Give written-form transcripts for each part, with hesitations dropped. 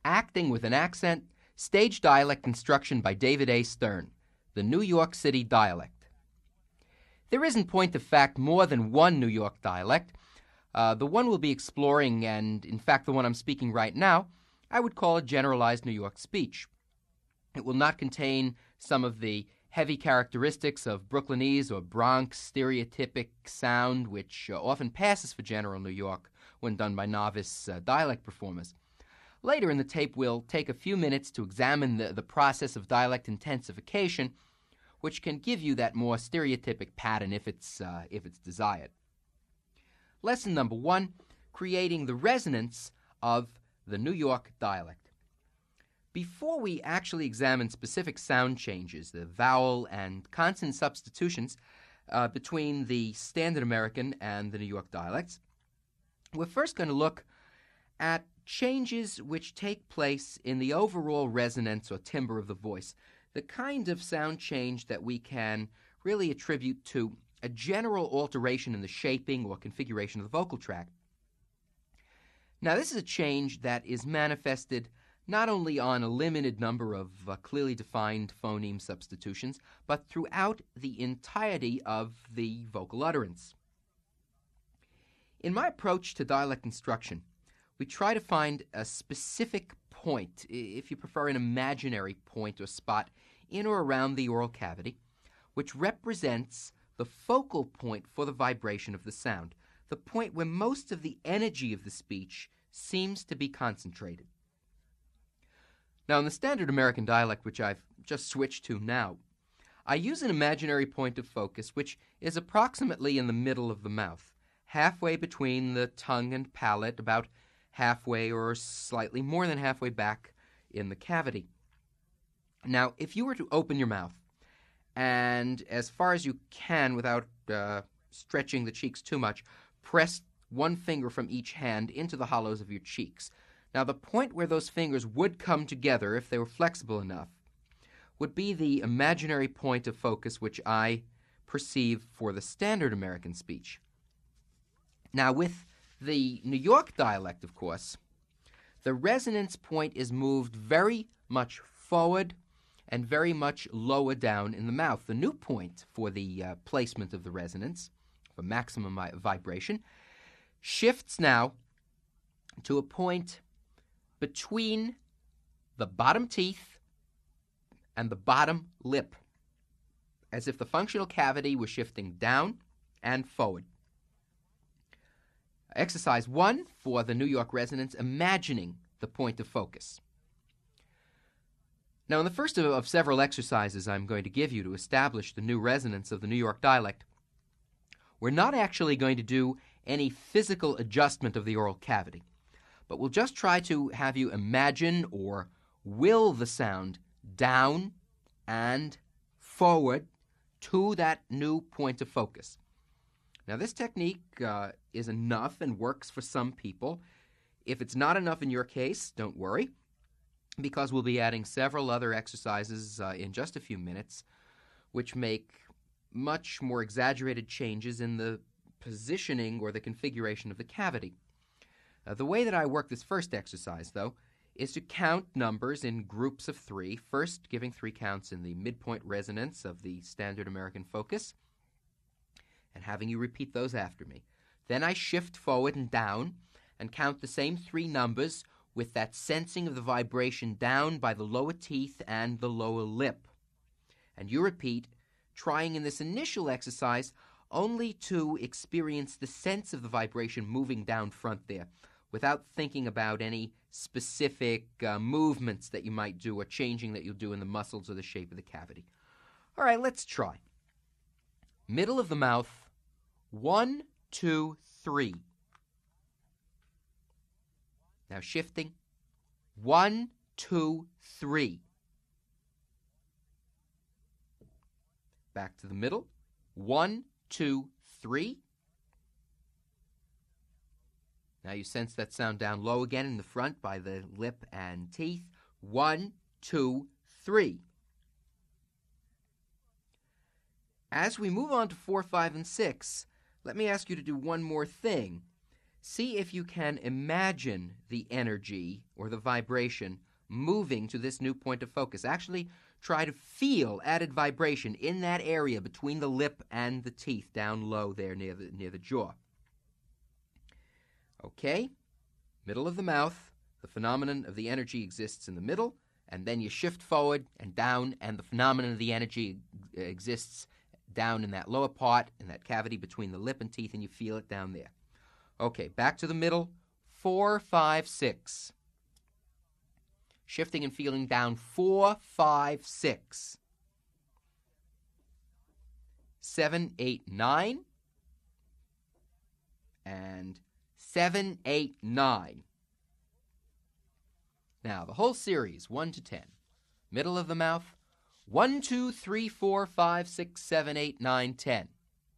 Acting with an Accent, Stage Dialect Instruction by David A. Stern, the New York City Dialect. There is, in point of fact, more than one New York dialect. The one we'll be exploring, and in fact the one I'm speaking right now, I would call a generalized New York speech. It will not contain some of the heavy characteristics of Brooklynese or Bronx stereotypic sound, which often passes for general New York when done by novice dialect performers. Later in the tape, we'll take a few minutes to examine the process of dialect intensification, which can give you that more stereotypic pattern if it's desired. Lesson number 1, creating the resonance of the New York dialect. Before we actually examine specific sound changes, the vowel and consonant substitutions between the Standard American and the New York dialects, we're first going to look at changes which take place in the overall resonance or timbre of the voice, the kind of sound change that we can really attribute to a general alteration in the shaping or configuration of the vocal tract. Now, this is a change that is manifested not only on a limited number of clearly defined phoneme substitutions, but throughout the entirety of the vocal utterance. In my approach to dialect instruction, we try to find a specific point, if you prefer an imaginary point or spot, in or around the oral cavity, which represents the focal point for the vibration of the sound, the point where most of the energy of the speech seems to be concentrated. Now, in the Standard American dialect, which I've just switched to now, I use an imaginary point of focus which is approximately in the middle of the mouth, halfway between the tongue and palate, about halfway or slightly more than halfway back in the cavity. Now, if you were to open your mouth and, as far as you can without stretching the cheeks too much, press one finger from each hand into the hollows of your cheeks. Now, the point where those fingers would come together, if they were flexible enough, would be the imaginary point of focus which I perceive for the Standard American speech. Now, with the New York dialect, of course, the resonance point is moved very much forward and very much lower down in the mouth. The new point for the placement of the resonance, for maximum vibration, shifts now to a point between the bottom teeth and the bottom lip, as if the functional cavity was shifting down and forward. Exercise 1 for the New York resonance, imagining the point of focus. Now, in the first of several exercises I'm going to give you to establish the new resonance of the New York dialect, we're not actually going to do any physical adjustment of the oral cavity, but we'll just try to have you imagine or will the sound down and forward to that new point of focus. Now, this technique is enough and works for some people. If it's not enough in your case, don't worry, because we'll be adding several other exercises in just a few minutes, which make much more exaggerated changes in the positioning or the configuration of the cavity. The way that I work this first exercise, though, is to count numbers in groups of 3, first giving 3 counts in the midpoint resonance of the Standard American focus, and having you repeat those after me. Then I shift forward and down and count the same 3 numbers with that sensing of the vibration down by the lower teeth and the lower lip. And you repeat, trying in this initial exercise only to experience the sense of the vibration moving down front there, without thinking about any specific movements that you might do or changing that you'll do in the muscles or the shape of the cavity. All right, let's try. Middle of the mouth, 1, 2, 3. Now shifting, 1, 2, 3. Back to the middle, 1, 2, 3. Now you sense that sound down low again in the front by the lip and teeth. 1, 2, 3. As we move on to 4, 5, and 6, let me ask you to do one more thing. see if you can imagine the energy or the vibration moving to this new point of focus. Actually try to feel added vibration in that area between the lip and the teeth, down low there near the jaw. Okay, middle of the mouth, the phenomenon of the energy exists in the middle, and then you shift forward and down, and the phenomenon of the energy exists down in that lower part, in that cavity between the lip and teeth, and you feel it down there. Okay, back to the middle, 4, 5, 6. Shifting and feeling down, 4, 5, 6. 7, 8, 9. And 7, 8, 9. Now, the whole series, 1 to 10. Middle of the mouth, 1, 2, 3, 4, 5, 6, 7, 8, 9, 10.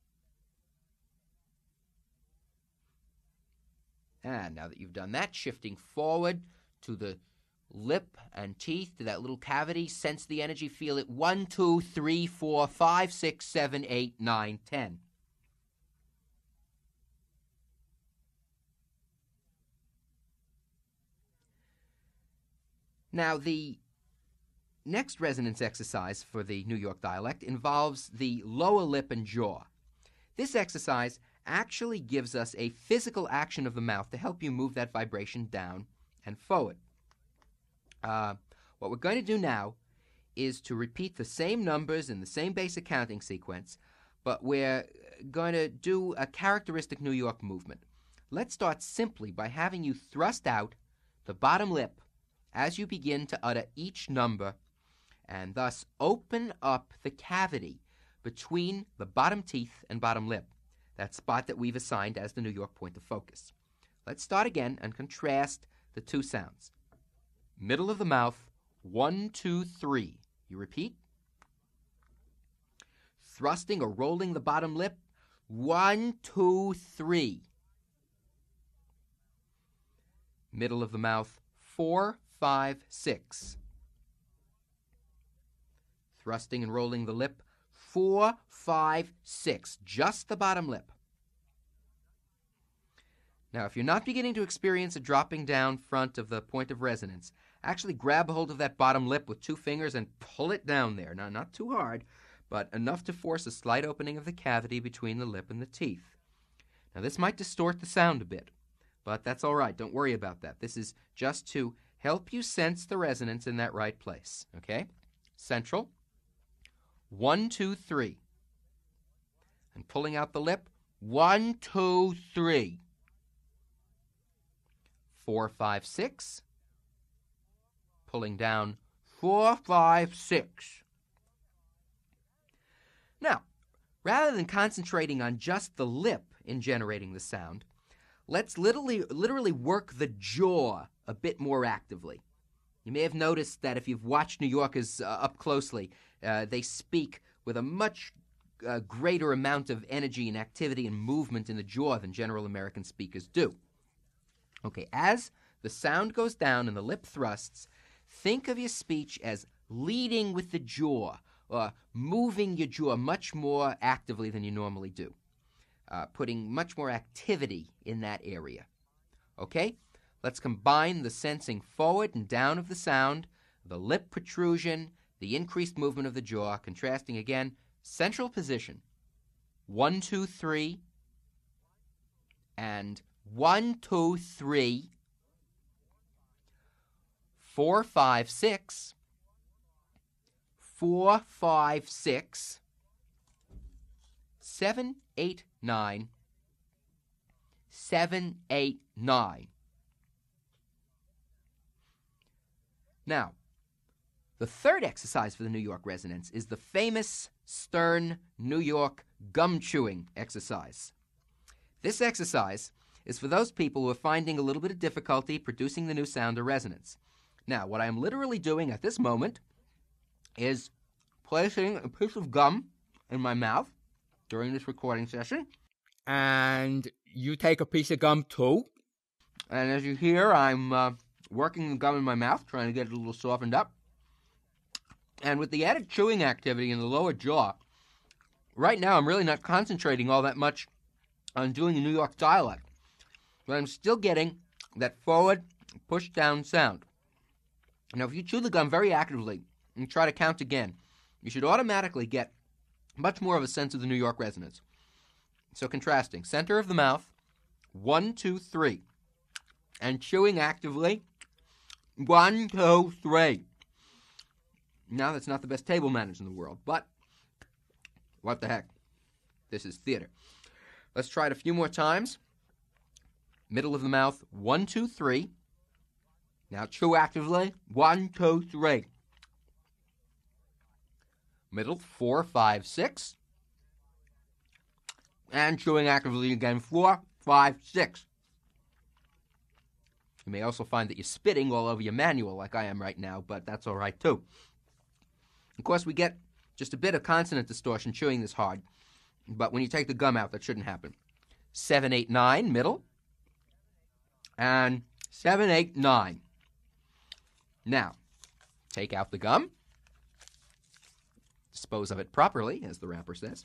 And now that you've done that, shifting forward to the lip and teeth, to that little cavity, sense the energy, feel it. 1, 2, 3, 4, 5, 6, 7, 8, 9, 10. Now, the next resonance exercise for the New York dialect involves the lower lip and jaw. This exercise actually gives us a physical action of the mouth to help you move that vibration down and forward. What we're going to do now is to repeat the same numbers in the same basic counting sequence, but we're going to do a characteristic New York movement. Let's start simply by having you thrust out the bottom lip as you begin to utter each number, and thus open up the cavity between the bottom teeth and bottom lip, that spot that we've assigned as the New York point of focus. Let's start again and contrast the two sounds. Middle of the mouth, 1, 2, 3. You repeat. Thrusting or rolling the bottom lip, 1, 2, 3. Middle of the mouth, 4, 5, 6. Thrusting and rolling the lip, 4, 5, 6. Just the bottom lip. Now, if you're not beginning to experience a dropping down front of the point of resonance, actually grab a hold of that bottom lip with 2 fingers and pull it down there. Now, not too hard, but enough to force a slight opening of the cavity between the lip and the teeth. Now, this might distort the sound a bit, but that's all right. Don't worry about that. This is just to help you sense the resonance in that right place, okay? Central, 1, 2, 3. And pulling out the lip, 1, 2, 3. 4, 5, 6. Pulling down, 4, 5, 6. Now, rather than concentrating on just the lip in generating the sound, let's literally work the jaw a bit more actively. You may have noticed that if you've watched New Yorkers up closely, they speak with a much greater amount of energy and activity and movement in the jaw than general American speakers do. Okay, as the sound goes down and the lip thrusts, think of your speech as leading with the jaw, or moving your jaw much more actively than you normally do, putting much more activity in that area. Okay, let's combine the sensing forward and down of the sound, the lip protrusion, the increased movement of the jaw, contrasting again, central position, 1, 2, 3, and 1, 2, 3, 4, 5, 6, 4, 5, 6, 7, 8, 9, 7, 8, 9. Now, the third exercise for the New York resonance is the famous Stern New York gum chewing exercise. This exercise is for those people who are finding a little bit of difficulty producing the new sound or resonance. Now, what I am literally doing at this moment is placing a piece of gum in my mouth during this recording session. And you take a piece of gum too. And as you hear, I'm working the gum in my mouth, trying to get it a little softened up. And with the added chewing activity in the lower jaw, right now I'm really not concentrating all that much on doing a New York dialect. but I'm still getting that forward, push-down sound. Now, if you chew the gum very actively and try to count again, you should automatically get much more of a sense of the New York resonance. So contrasting, center of the mouth, 1, 2, 3. And chewing actively, 1, 2, 3. Now, that's not the best table manners in the world, but what the heck? This is theater. Let's try it a few more times. Middle of the mouth, 1, 2, 3. Now chew actively, 1, 2, 3. Middle, 4, 5, 6. And chewing actively again, 4, 5, 6. You may also find that you're spitting all over your manual like I am right now, but that's all right too. Of course, we get just a bit of consonant distortion chewing this hard, but when you take the gum out, that shouldn't happen. 7, 8, 9, middle. And 7, 8, 9. Now, take out the gum. Dispose of it properly, as the rapper says.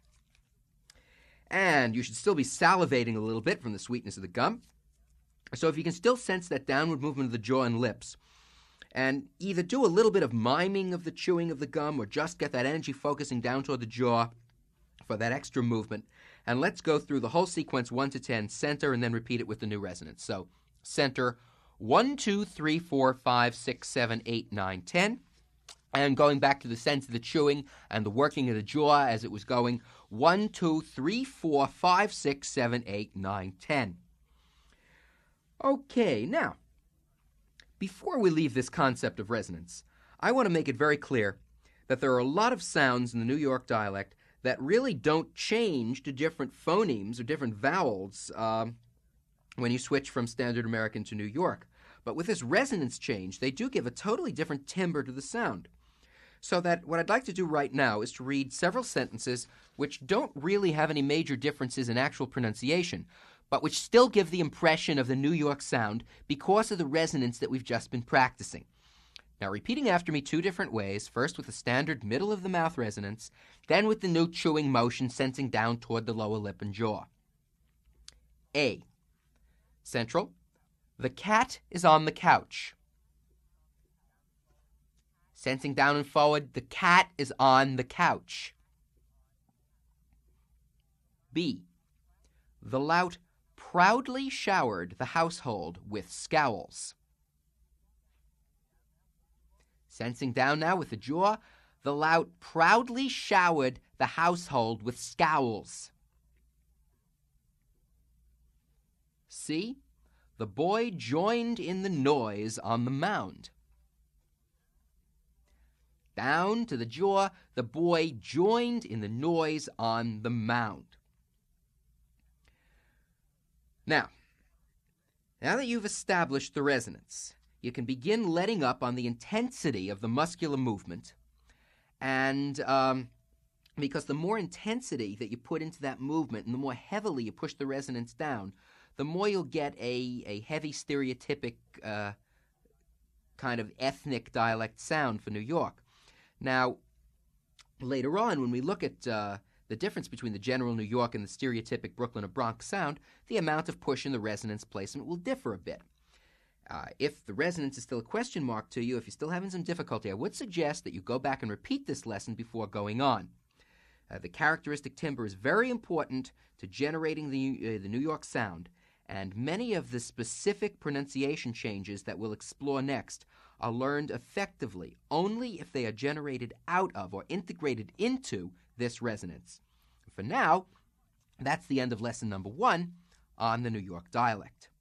And you should still be salivating a little bit from the sweetness of the gum. So if you can still sense that downward movement of the jaw and lips, and either do a little bit of miming of the chewing of the gum or just get that energy focusing down toward the jaw for that extra movement. And let's go through the whole sequence 1 to 10, center, and then repeat it with the new resonance. So center, 1, 2, 3, 4, 5, 6, 7, 8, 9, 10. And going back to the sense of the chewing and the working of the jaw as it was going, 1, 2, 3, 4, 5, 6, 7, 8, 9, 10. Okay, now, before we leave this concept of resonance, I want to make it very clear that there are a lot of sounds in the New York dialect that really don't change to different phonemes or different vowels when you switch from Standard American to New York. But with this resonance change, they do give a totally different timbre to the sound. So that what I'd like to do right now is to read several sentences which don't really have any major differences in actual pronunciation, but which still give the impression of the New York sound because of the resonance that we've just been practicing. Now, repeating after me 2 different ways, first with the standard middle of the mouth resonance, then with the new chewing motion sensing down toward the lower lip and jaw. A. Central. The cat is on the couch. Sensing down and forward, the cat is on the couch. B. The lout proudly showered the household with scowls. Sensing down now with the jaw, the lout proudly showered the household with scowls. C. The boy joined in the noise on the mound. Down to the jaw, the boy joined in the noise on the mound. Now that you've established the resonance, you can begin letting up on the intensity of the muscular movement. And because the more intensity that you put into that movement and the more heavily you push the resonance down, the more you'll get a heavy stereotypic kind of ethnic dialect sound for New York. Now, later on, when we look at the difference between the general New York and the stereotypic Brooklyn or Bronx sound, the amount of push in the resonance placement will differ a bit. If the resonance is still a question mark to you, if you're still having some difficulty, I would suggest that you go back and repeat this lesson before going on. The characteristic timbre is very important to generating the New York sound, and many of the specific pronunciation changes that we'll explore next are learned effectively only if they are generated out of or integrated into this resonance. For now, that's the end of lesson number 1 on the New York dialect.